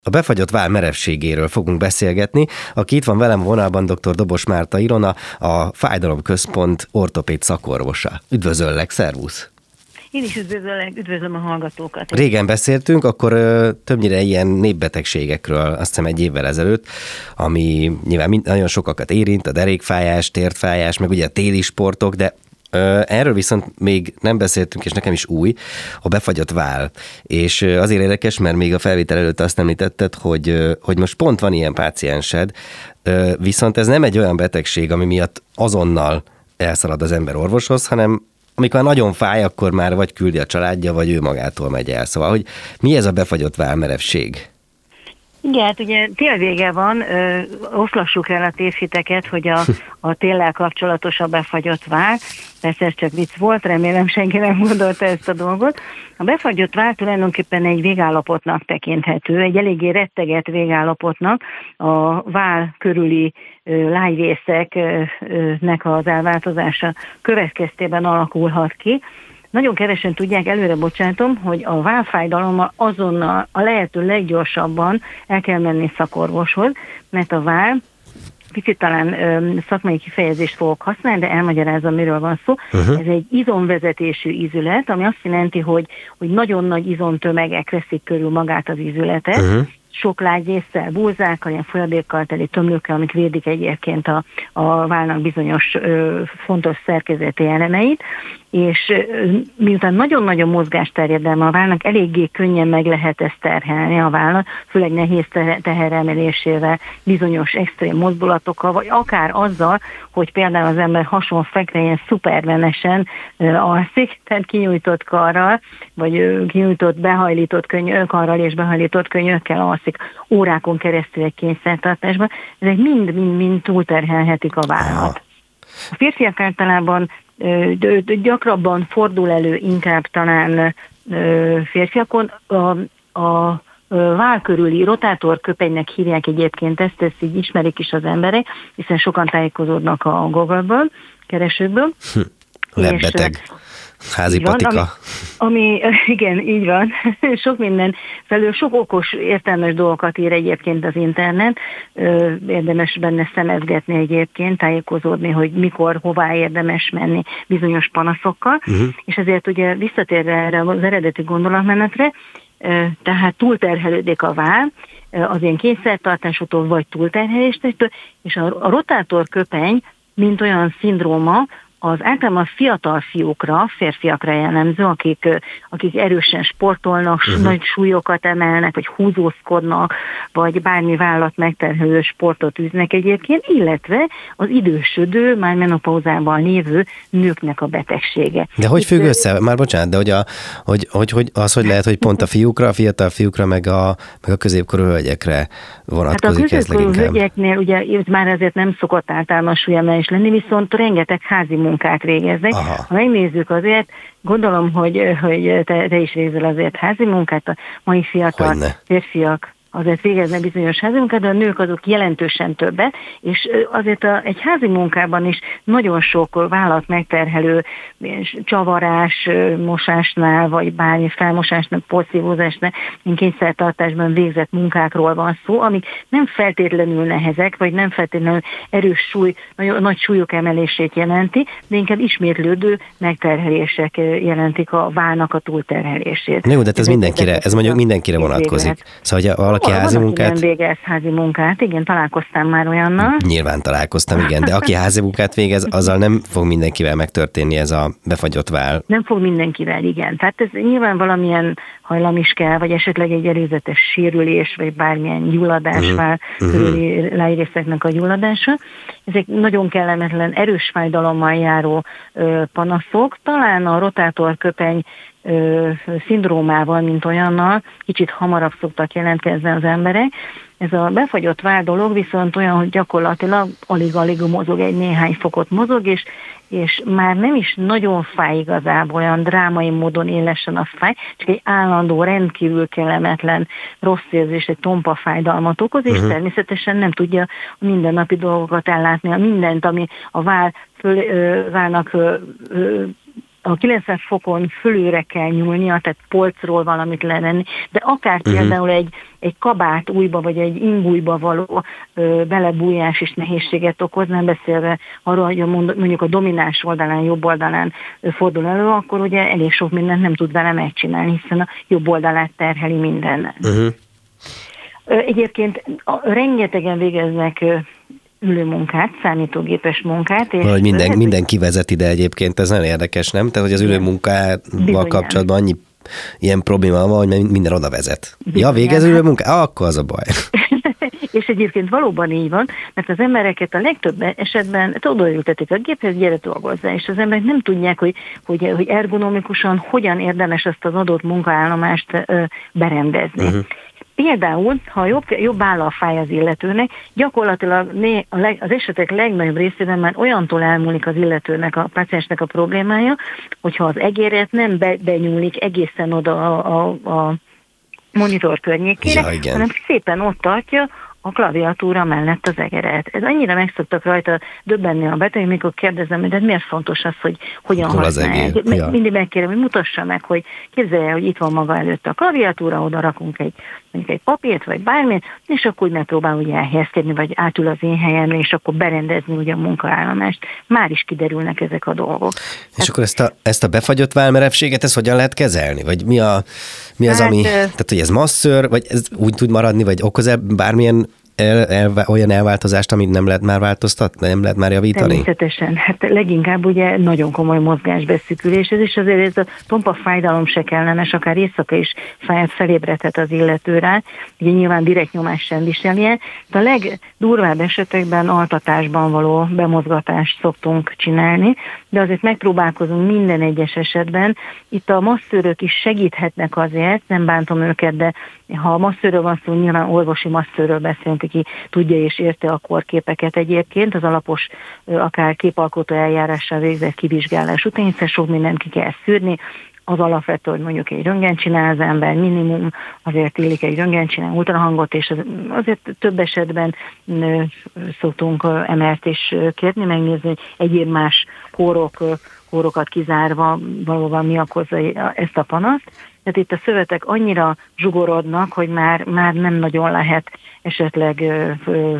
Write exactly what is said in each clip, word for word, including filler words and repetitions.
A befagyott váll merevségéről fogunk beszélgetni. Aki itt van velem vonalban, dr. Dobos Márta Ilona, a Fájdalomközpont ortopéd szakorvosa. Üdvözöllek, szervusz! Én is üdvözöllek, üdvözlöm a hallgatókat. Régen beszéltünk, akkor ö, többnyire ilyen népbetegségekről, azt hiszem egy évvel ezelőtt, ami nyilván mind, nagyon sokakat érint, a derékfájás, tértfájás, meg ugye a téli sportok, de ö, erről viszont még nem beszéltünk, és nekem is új, a befagyott váll. És ö, azért érdekes, mert még a felvétel előtt azt említetted, hogy, ö, hogy most pont van ilyen páciensed, ö, viszont ez nem egy olyan betegség, ami miatt azonnal elszalad az ember orvoshoz, hanem amikor nagyon fáj, akkor már vagy küldi a családja, vagy ő magától megy el. Szóval, hogy mi ez a befagyott vállmerevség? Igen, hát ugye télvége van, ö, oszlassuk el a tévhiteket, hogy a, a téllel kapcsolatos a befagyott váll. Persze ez csak vicc volt, remélem senki nem gondolta ezt a dolgot. A befagyott váll tulajdonképpen egy végállapotnak tekinthető, egy eléggé retteget végállapotnak, a váll körüli ö, lágyrészeknek az elváltozása következtében alakulhat ki. Nagyon kevesen tudják, előre bocsátom, hogy a vállfájdalommal azonnal a lehető leggyorsabban el kell menni szakorvoshoz, mert a váll, picit talán ö, szakmai kifejezést fogok használni, de elmagyarázom, miről van szó. Uh-huh. Ez egy izomvezetésű ízület, ami azt jelenti, hogy, hogy nagyon nagy izomtömegek veszik körül magát az ízületet, uh-huh. sok lágyrésszel, búzákkal, ilyen folyadékkal teli tömlőkkel, amik védik egyébként a, a vállnak bizonyos ö, fontos szerkezeti elemeit, és ö, miután nagyon-nagyon mozgásterjedelme a vállnak, eléggé könnyen meg lehet ezt terhelni a vállat, főleg nehéz teheremelésével, bizonyos extrém mozdulatokkal, vagy akár azzal, hogy például az ember hason fekve ilyen szupervenesen ö, alszik, tehát kinyújtott karral, vagy ö, kinyújtott behajlított könyö, karral és behajlított könyökkel alszik órákon keresztül egy kényszertartásban, ezek mind-mind túlterhelhetik a vállat. A férfiak általában ö, ö, gyakrabban fordul elő inkább talán ö, férfiakon, a, a váll körüli rotátorköpenynek hívják egyébként, ezt, ezt így ismerik is az emberek, hiszen sokan tájékozódnak a Google-ből, keresőkből. Hm, lebbeteg. Házi van, patika. Ami, ami, igen, így van. Sok minden felől, sok okos, értelmes dolgokat ír egyébként az internet. Érdemes benne szemezgetni egyébként, tájékozódni, hogy mikor, hová érdemes menni bizonyos panaszokkal. Uh-huh. És ezért ugye visszatérve erre az eredeti gondolatmenetre, tehát túlterhelődik a váll, az ilyen kényszertartásától vagy túlterheléstől, és a, a rotátorköpeny, mint olyan szindróma, az általában fiatal fiúkra, férfiakra jellemző, akik, akik erősen sportolnak, uh-huh. nagy súlyokat emelnek, vagy húzózkodnak, vagy bármi vállat megterhelő sportot űznek egyébként, illetve az idősödő, már menopauzában lévő nőknek a betegsége. De hogy Itt függ össze? Már bocsánat, de hogy, a, hogy, hogy, hogy az, hogy lehet, hogy pont a fiúkra, a fiatal fiúkra, meg a, meg a középkorú hölgyekre vonatkozik hát ez leginkább? A középkorú hölgyeknél ugye már azért nem szokott általános súlyemelés lenni, viszont rengeteg házi munkát végeznek. Aha. Ha megnézzük azért, gondolom, hogy, hogy te, te is végzel azért házi munkát, a mai fiatal Hogyne. férfiak azért végeznek bizonyos házi munkát, de a nők azok jelentősen többet, és azért a, egy házi munkában is nagyon sok vállalat megterhelő csavarás, mosásnál, vagy bármi felmosásnál, porszívózásnál, kényszertartásban végzett munkákról van szó, amik nem feltétlenül nehezek, vagy nem feltétlenül erős súly, nagy, nagy súlyok emelését jelenti, de inkább ismétlődő megterhelések jelentik a vállnak a túlterhelését. Jó, de ez mindenkire, ez mondjuk mindenkire vonatkozik. Szóval, hogy aki házi van, munkát... Aki nem végez házi munkát, igen, találkoztam már olyannal. Nyilván találkoztam, igen, de aki házi munkát végez, azzal nem fog mindenkivel megtörténni ez a befagyott váll. Nem fog mindenkivel, igen. Tehát ez nyilván valamilyen hajlam is kell, vagy esetleg egy előzetes sérülés, vagy bármilyen gyulladás uh-huh. váll körüli uh-huh. lágyrészeknek a gyulladása. Ezek nagyon kellemetlen, erős fájdalommal járó ö, panaszok. Talán a rotátorköpeny Ö, szindrómával, mint olyannal, kicsit hamarabb szoktak jelentkezni az emberek. Ez a befagyott váll dolog viszont olyan, hogy gyakorlatilag alig-alig mozog, egy néhány fokot mozog, és, és már nem is nagyon fáj igazából, olyan drámai módon élesen a fáj, csak egy állandó, rendkívül kellemetlen rossz érzés, egy tompa fájdalmat okoz, és uh-huh. természetesen nem tudja a mindennapi dolgokat ellátni, a mindent, ami a váll föl, ö, válnak ö, ö, a kilencven fokon fölülre kell nyúlnia, tehát polcról valamit levenni, de akár uh-huh. például egy, egy kabát újba, vagy egy ingújba való ö, belebújás is nehézséget okoz, nem beszélve arról, hogy a, mondjuk a domináns oldalán, jobb oldalán fordul elő, akkor ugye elég sok mindent nem tud vele megcsinálni, hiszen a jobb oldalát terheli mindennel. Uh-huh. Egyébként a, rengetegen végeznek ülőmunkát, számítógépes munkát. És Valahogy minden, mindenki vezet ide egyébként, ez nagyon érdekes, nem? Tehát, hogy az ülőmunkával kapcsolatban annyi ilyen probléma van, hogy minden oda vezet. Bizonyán. Ja, végez ülőmunkát? Ah, akkor az a baj. És egyébként valóban így van, mert az embereket a legtöbb esetben odaültetik a géphez, gyere dolgozzá, és az emberek nem tudják, hogy, hogy, hogy ergonomikusan hogyan érdemes ezt az adott munkaállomást ö, berendezni. Uh-huh. Például, ha jobb, jobb áll a fáj az illetőnek, gyakorlatilag né, a leg, az esetek legnagyobb részében már olyantól elmúlik az illetőnek, a páciensnek a problémája, hogyha az egéret nem be, benyúlik egészen oda a, a, a monitor környékére, ja, hanem szépen ott tartja a klaviatúra mellett az egeret. Ez annyira meg szoktak rajta döbbenni a beteg, mikor kérdezem, hogy de miért fontos az, hogy hogyan használják. Ja. Mindig megkérem, hogy mutassa meg, hogy képzelje, hogy itt van maga előtt a klaviatúra, oda rakunk egy, mondjuk egy papírt, vagy bármit, és akkor úgy megpróbál ugye elhelyezkedni, vagy átül az én helyemre, és akkor berendezni ugye a munkaállomást. Már is kiderülnek ezek a dolgok. És hát, akkor ezt a, ezt a befagyott válmerevséget, ezt hogyan lehet kezelni? Vagy mi, a, mi az, hát, ami, tehát hogy ez masször, vagy ez úgy tud maradni, vagy okoz-e bármilyen El, el, olyan elváltozást, amit nem lehet már változtatni, nem lehet már javítani? Természetesen. Hát leginkább ugye nagyon komoly mozgásbeszűkülés, ez is azért ez a tompa fájdalom se kellemes, akár éjszaka is felébredhet az illető rá, ugye nyilván direkt nyomás sem viselje, de a legdurvább esetekben altatásban való bemozgatást szoktunk csinálni, de azért megpróbálkozunk minden egyes esetben. Itt a masszőrök is segíthetnek azért, nem bántom őket, de ha a masszőről van szó, nyilván orvosi masszőről beszélünk, aki tudja és érte a korképeket egyébként, az alapos, akár képalkotó eljárással végzett kivizsgálás után, hiszen sok mindent ki kell szűrni, az alapvető, hogy mondjuk egy röntgen csinál az ember, minimum azért illik egy röntgen csinál, ultrahangot, és azért több esetben szoktunk em er-t is kérni, megnézni, hogy egyéb más kórok, kórokat kizárva valóban mi okozza ezt a panaszt. Tehát itt a szövetek annyira zsugorodnak, hogy már, már nem nagyon lehet esetleg ö, ö,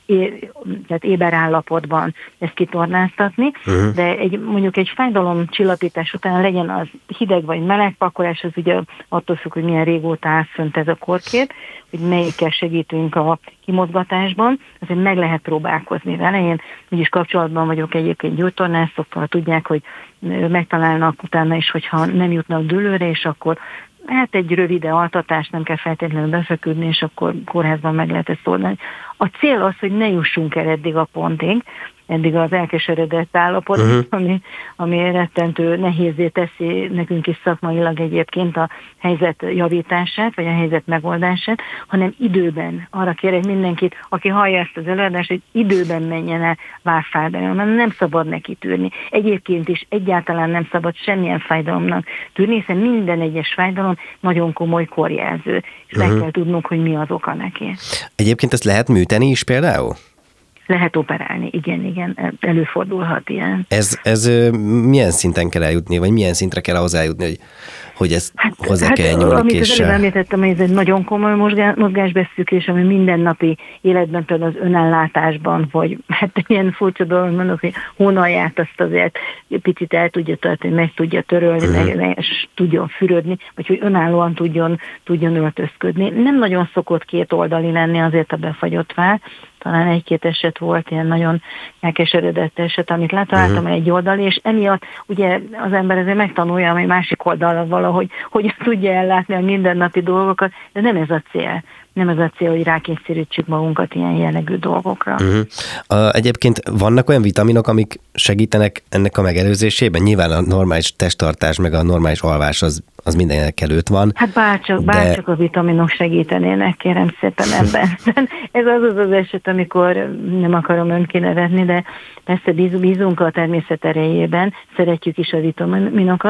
é, tehát éber állapotban ezt kitornáztatni, uh-huh. de egy, mondjuk egy fájdalomcsillapítás után legyen az hideg vagy meleg pakolás, az ugye attól függ, hogy milyen régóta áll fönt ez a korkép, hogy melyikkel segítünk a kimozgatásban, azért meg lehet próbálkozni vele. Én úgyis kapcsolatban vagyok egyébként gyógytornászokkal, tudják, hogy megtalálnak utána is, hogyha nem jutnak dőlőre, és akkor hát egy rövid altatás, nem kell feltétlenül befeküdni, és akkor kórházban meg lehet ezt oldani. A cél az, hogy ne jussunk el eddig a pontig, eddig az elkeseredett állapot, uh-huh. ami, ami rettentő nehézé teszi nekünk is szakmailag egyébként a helyzet javítását, vagy a helyzet megoldását, hanem időben. Arra kérek mindenkit, aki hallja ezt az előadást, hogy időben menjen el válfájdalom, mert nem szabad neki tűrni. Egyébként is egyáltalán nem szabad semmilyen fájdalomnak tűrni, hiszen minden egyes fájdalom nagyon komoly korjelző, és uh-huh. meg kell tudnunk, hogy mi az oka neki. Egyébként ezt lehet műteni is például? Lehet operálni, igen, igen, előfordulhat ilyen. Ez, ez milyen szinten kell eljutni, vagy milyen szintre kell hozzájutni, hogy, hogy ezt hát, hozzá kell hát, nyúlni? Amit az előbb említettem, hogy ez egy nagyon komoly mozgásbeszűkés, ami mindennapi életben, például az önellátásban, vagy hát ilyen furcsa dolog, mondok, hogy hónalját azt azért picit el tudja tartani, meg tudja törölni, uh-huh. meg, és tudjon fürödni, vagy hogy önállóan tudjon, tudjon öltözködni. Nem nagyon szokott két oldali lenni azért a befagyott vár, talán egy-két eset volt, ilyen nagyon elkeseredett eset, amit letaláltam uh-huh. egy oldali, és emiatt ugye az ember azért megtanulja, hogy másik oldalra valahogy, hogy tudja ellátni a mindennapi dolgokat, de nem ez a cél. Nem ez a cél, hogy rákényszerítsük magunkat ilyen jellegű dolgokra. Uh-huh. Uh, egyébként vannak olyan vitaminok, amik segítenek ennek a megelőzésében? Nyilván a normális testtartás, meg a normális alvás az, az mindenek előtt van. Hát bárcsak, de... bárcsak a vitaminok segítenének, kérem szépen ebben. Ez az az az eset, amikor nem akarom önt kinevetni, de persze bízunk a természet erejében, szeretjük is a vitaminokat,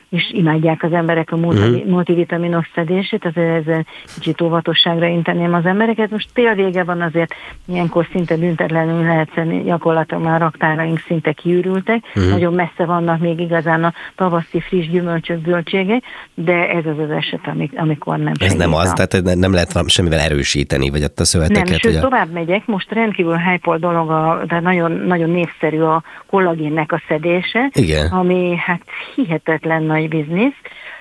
és imádják az emberek a multivitaminos szedését, azért ezzel kicsit óvatosságra inteném az embereket. Most tél vége van, azért ilyenkor szinte büntetlenül lehet szedni, gyakorlatilag már raktáraink szinte kiürültek, uh-huh. nagyon messze vannak még igazán a tavaszi friss gyümölcsök, zöldségek, de ez az az eset, amikor nem Ez nem az, a... tehát nem lehet semmivel erősíteni, vagy ott a szöveteket. Nem, sőt, a... tovább megyek, most rendkívül hype dolog, a, de nagyon, nagyon népszerű a kollagénnek a szedése, igen. ami hát hihetetlen nagy biznisz.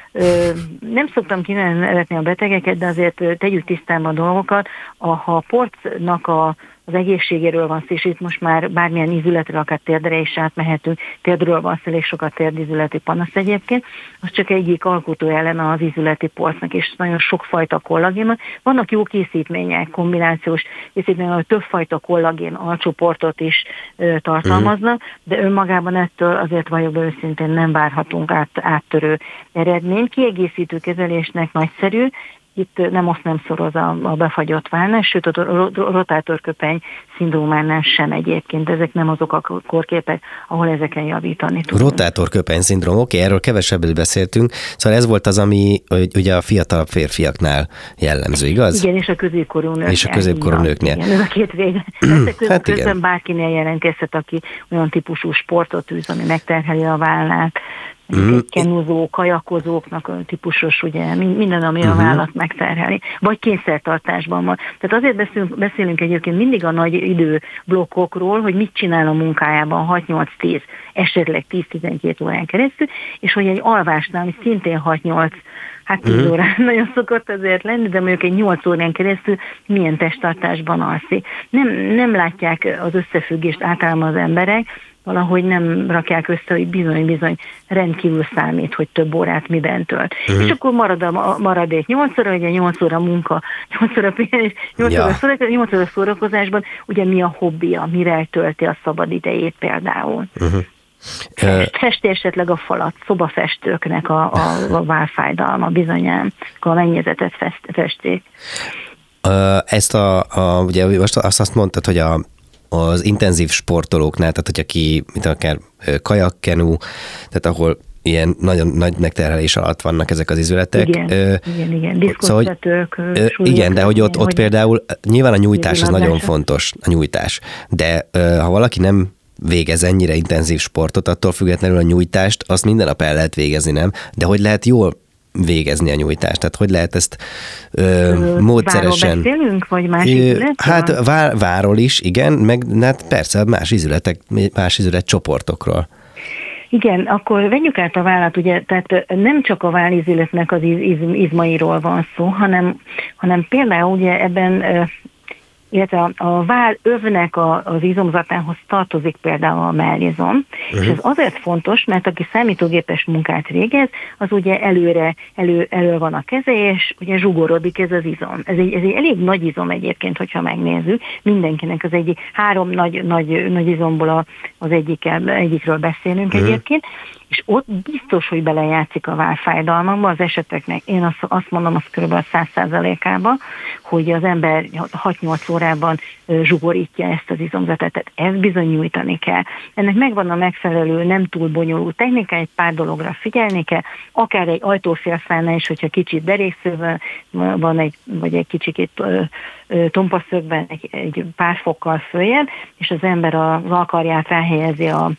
Ö, nem szoktam kinevetni a betegeket, de azért tegyük tisztában a dolgokat. A, ha a porcnak a az egészségéről van szó, és itt most már bármilyen ízületre, akár térdre is átmehetünk, térdről van szó, elég sokat térdízületi panasz egyébként, az csak egyik alkotóeleme az ízületi porcnak, és nagyon sokfajta kollagén. Vannak jó készítmények, kombinációs készítmények, ahol többfajta kollagén alcsoportot is ö, tartalmaznak, de önmagában ettől azért vagyok be őszintén nem várhatunk át, áttörő eredményt. Kiegészítő kezelésnek nagyszerű, itt nem azt nem szoroz a, a befagyott válnál, sőt a rotátorköpeny szindrómánál sem egyébként. Ezek nem azok a korképek, ahol ezeken javítani tudunk. Rotátorköpeny szindróm, oké, erről kevesebbet beszéltünk. Szóval ez volt az, ami ugye a fiatalabb férfiaknál jellemző, igaz? Igen, és a középkorú nőknél. És a középkorú nőknél. Igen, ez a két vége. Ezt hát közben igen. Bárkinél jelentkezhet, aki olyan típusú sportot űz, ami megterheli a vállát. Mm. Kenuzó, kajakozóknak típusos, ugye, minden, ami uh-huh. a vállat megterheli. Vagy kényszertartásban van. Tehát azért beszélünk, beszélünk egyébként mindig a nagy időblokkokról, hogy mit csinál a munkájában hat-nyolc-tíz, esetleg tíz-tizenkét órán keresztül, és hogy egy alvásnál, ami szintén hat-nyolc, hát tíz uh-huh. órán nagyon szokott azért lenni, de mondjuk egy nyolc órán keresztül milyen testtartásban alszik. Nem, nem látják az összefüggést általában az emberek, valahogy nem rakják össze, hogy bizony-bizony rendkívül számít, hogy több órát miben tölt. Uh-huh. És akkor marad a maradék nyolc óra, ugye nyolc óra munka, nyolc óra pihenés, nyolc ja. óra szórakozás, nyolc óra szórakozásban, ugye mi a hobbija, mivel tölti a szabad idejét például. Uh-huh. Festi esetleg a falat, szobafestőknek a, a, a válfájdalma bizonyán, a mennyezetet fest, festék. Ezt a, a ugye most azt, azt mondtad, hogy a az intenzív sportolóknál, tehát hogy aki, mint akár kajakkenu, tehát ahol ilyen nagyon nagy megterhelés alatt vannak ezek az izületek. Igen, ö, igen, igen, diszkoszvetők. Szóval, igen, de hogy ott, ott például nyilván a nyújtás az nagyon fontos, a nyújtás, de ö, ha valaki nem végez ennyire intenzív sportot, attól függetlenül a nyújtást, azt minden nap el lehet végezni, nem? De hogy lehet jól végezni a nyújtást? Tehát hogy lehet ezt ö, módszeresen... Váról beszélünk, vagy más izületről? Hát vár, váról is, igen, meg hát persze más izületek, más izület csoportokról. Igen, akkor vegyük át a vállat, ugye, tehát nem csak a vállizületnek az iz, iz, izmairól van szó, hanem, hanem például ugye ebben... illetve a, a vállövnek a, az izomzatához tartozik például a mellizom, uh-huh. és ez azért fontos, mert aki számítógépes munkát végez, az ugye előre, elő, elő van a keze, és ugye zsugorodik ez az izom. Ez egy, ez egy elég nagy izom egyébként, hogyha megnézzük, mindenkinek az egyik, három nagy, nagy, nagy izomból a, az egyikkel, egyikről beszélünk uh-huh. egyébként, és ott biztos, hogy belejátszik a vállfájdalmakba, az eseteknek, én azt, azt mondom, az kb. száz százalékában, hogy az ember hat-nyolc órában zsugorítja ezt az izomzatot, tehát ezt bizony nyújtani kell. Ennek megvan a megfelelő, nem túl bonyolult technika, egy pár dologra figyelni kell, akár egy ajtófélfánál is, hogyha kicsit derékszőben van, egy, vagy egy kicsikét tompaszögben egy, egy pár fokkal följebb, és az ember az alkarját ráhelyezi a,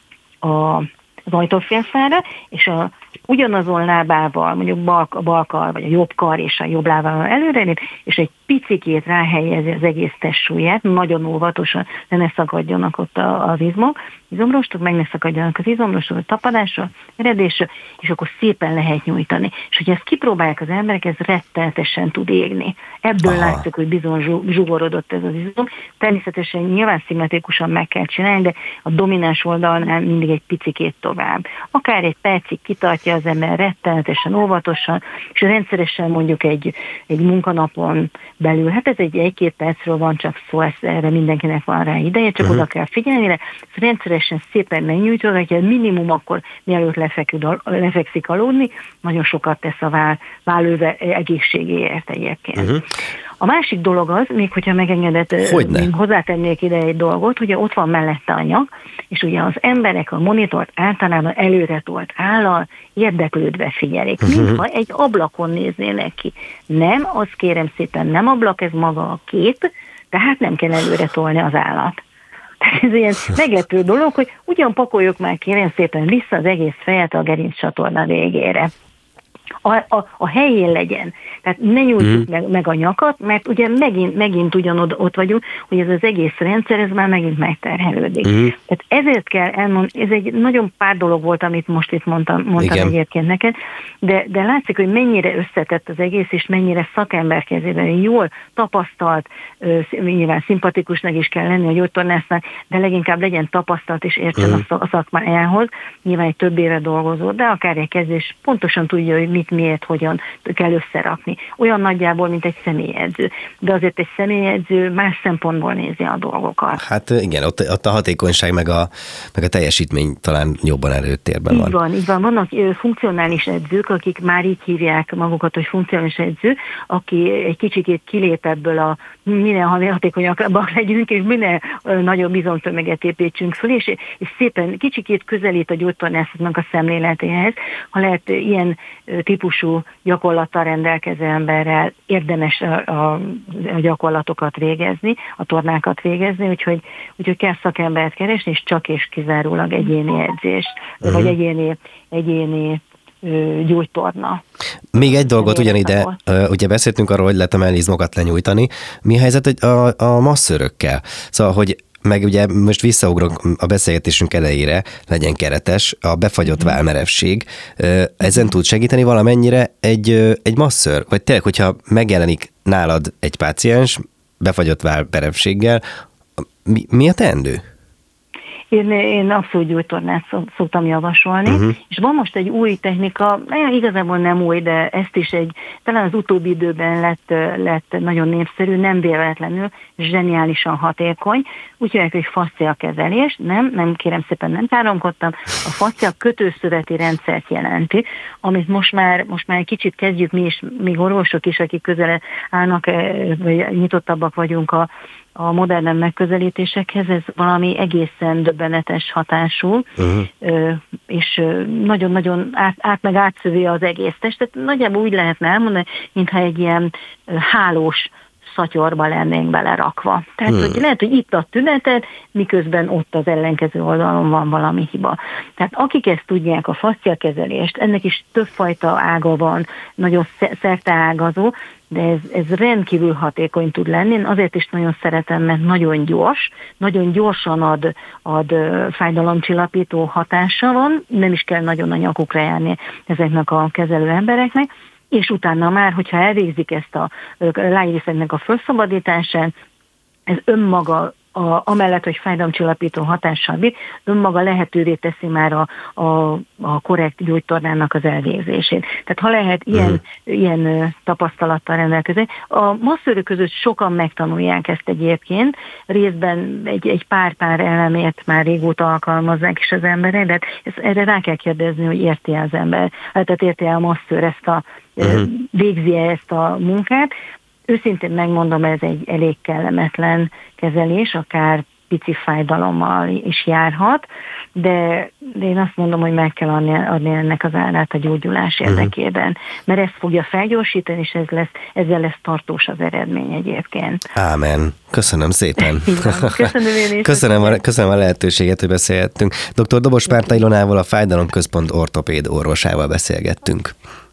a az ajtófélfára, és a, ugyanazon lábával, mondjuk bal, a bal kar, vagy a jobb kar és a jobb lábával előrelép, és egy picikét ráhelyezi az egész testsúlyát, nagyon óvatosan, de ne szakadjanak ott az izmok, izomrostok, meg ne szakadjanak az izomrostok, a tapadásra, eredésre, és akkor szépen lehet nyújtani. És hogyha ezt kipróbálják az emberek, ez rettenetesen tud égni. Ebből Aha. látszik, hogy bizony zsugorodott ez az izom. Természetesen nyilván szimmetrikusan meg kell csinálni, de a domináns oldalnál mindig egy picikét tovább. Akár egy percig kitartja az ember rettenetesen óvatosan, és rendszeresen mondjuk egy, egy munkanapon belül, hát ez egy egy-két percről van csak szó, ez, erre mindenkinek van rá ideje, csak uh-huh. oda kell figyelni, de rendszeresen szépen megnyújtogatja, minimum akkor mielőtt lefekül, lefekszik aludni, nagyon sokat tesz a váll, vállőve egészségéért egyébként. Uh-huh. A másik dolog az, még hogyha megengedett, hozzátennék ide egy dolgot, ugye ott van mellette a nyak, és ugye az emberek a monitort általában előretolt állal érdeklődve figyelik, uh-huh. mintha egy ablakon néznének ki. Nem, azt kérem szépen, nem ablak, ez maga a kép, tehát nem kell előre tolni az állat. Tehát ez ilyen meglepő dolog, hogy ugyan pakoljuk már kérem szépen vissza az egész fejet a gerincsatorna végére. A, a, a helyén legyen. Tehát ne nyújtjuk mm. meg, meg a nyakat, mert ugye megint, megint ugyanott ott vagyunk, hogy ez az egész rendszer, ez már megint megterhelődik. Mm. Tehát ezért kell elmondani, ez egy nagyon pár dolog volt, amit most itt mondtam, mondtam egyébként neked, de, de látszik, hogy mennyire összetett az egész, és mennyire szakember kezében jól tapasztalt, nyilván szimpatikusnak is kell lenni a gyógytornásznak, de leginkább legyen tapasztalt és értsen mm. a szakmájához. Nyilván egy több éve dolgozó, de akár egy kezdés pontosan tudja, hogy mit, miért, hogyan kell összerakni. Olyan nagyjából, mint egy személyedző. De azért egy személyedző más szempontból nézi a dolgokat. Hát igen, ott, ott a hatékonyság meg a, meg a teljesítmény talán jobban előtérben van. Így van, így van. Vannak funkcionális edzők, akik már így hívják magukat, hogy funkcionális edző, aki egy kicsikét kilép ebből a minél hatékonyabbak legyünk, és minél nagyobb bizonytömeget építsünk föl, és, és szépen kicsikét közelít a gyógytornászatnak a szemléletéhez. Ha lehet ilyen típusú gyakorlattal rendelkező emberrel érdemes a, a gyakorlatokat végezni, a tornákat végezni, úgyhogy, úgyhogy kell szakembert keresni, és csak és kizárólag egyéni edzést, uh-huh. vagy egyéni, egyéni ö, gyógytorna. Még egy dolgot ugyanide, ugye beszéltünk arról, hogy lehet a mellizmokat lenyújtani. Mi a helyzet a, a masszörökkel? Szóval, hogy meg ugye most visszaugrok a beszélgetésünk elejére, legyen keretes, a befagyott válmerevség. Ezen tud segíteni valamennyire egy, egy masször? Vagy tényleg, hogyha megjelenik nálad egy páciens befagyott válmerevséggel, mi, mi a teendő? Én, én abszolút gyógytornát szoktam javasolni, uh-huh. és van most egy új technika, igazából nem új, de ezt is egy, talán az utóbbi időben lett, lett nagyon népszerű, nem véletlenül, zseniálisan hatékony, úgyhogy egy fascia kezelés, nem, nem kérem szépen nem táromkodtam, a fascia kötőszöveti rendszert jelenti, amit most már, most már egy kicsit kezdjük mi is, még orvosok is, akik közel állnak, vagy nyitottabbak vagyunk a a modern megközelítésekhez, ez valami egészen döbbenetes hatású, uh-huh. és nagyon-nagyon át, át meg átszövi az egész testet. Nagyjából úgy lehetne elmondani, mintha egy ilyen hálós szatyorba lennénk belerakva. Tehát hmm. hogy lehet, hogy itt a tüneted, miközben ott az ellenkező oldalon van valami hiba. Tehát akik ezt tudják, a fasciakezelést, ennek is többfajta ága van, nagyon szerteágazó, de ez, ez rendkívül hatékony tud lenni. Én azért is nagyon szeretem, mert nagyon gyors, nagyon gyorsan ad, ad fájdalomcsillapító hatása van, nem is kell nagyon a nyakukra járni ezeknek a kezelő embereknek, és utána már, hogyha elvégzik ezt a lágyrészeknek a felszabadítását, ez önmaga, a, amellett, hogy fájdalomcsillapító hatással bír, önmaga lehetővé teszi már a, a, a korrekt gyógytornának az elvégzését. Tehát ha lehet ilyen, uh-huh. ilyen tapasztalattal rendelkezni. A masszőrök között sokan megtanulják ezt egyébként, részben egy, egy pár-pár elemét már régóta alkalmazzák is az emberek, de ez, erre rá kell kérdezni, hogy érti az ember, tehát érti a masszőr ezt a, uh-huh. végzi-e ezt a munkát. Őszintén megmondom, ez egy elég kellemetlen kezelés, akár pici fájdalommal is járhat, de, de én azt mondom, hogy meg kell adni, adni ennek az árát a gyógyulás érdekében, mert ez fogja felgyorsítani, és ez lesz, ezzel lesz tartós az eredmény egyébként. Ámen. Köszönöm szépen. Köszönöm én is. Köszönöm a, köszönöm a lehetőséget, hogy beszélgettünk. doktor Dobos Márta Ilonával, a Fájdalomközpont ortopéd orvosával beszélgettünk.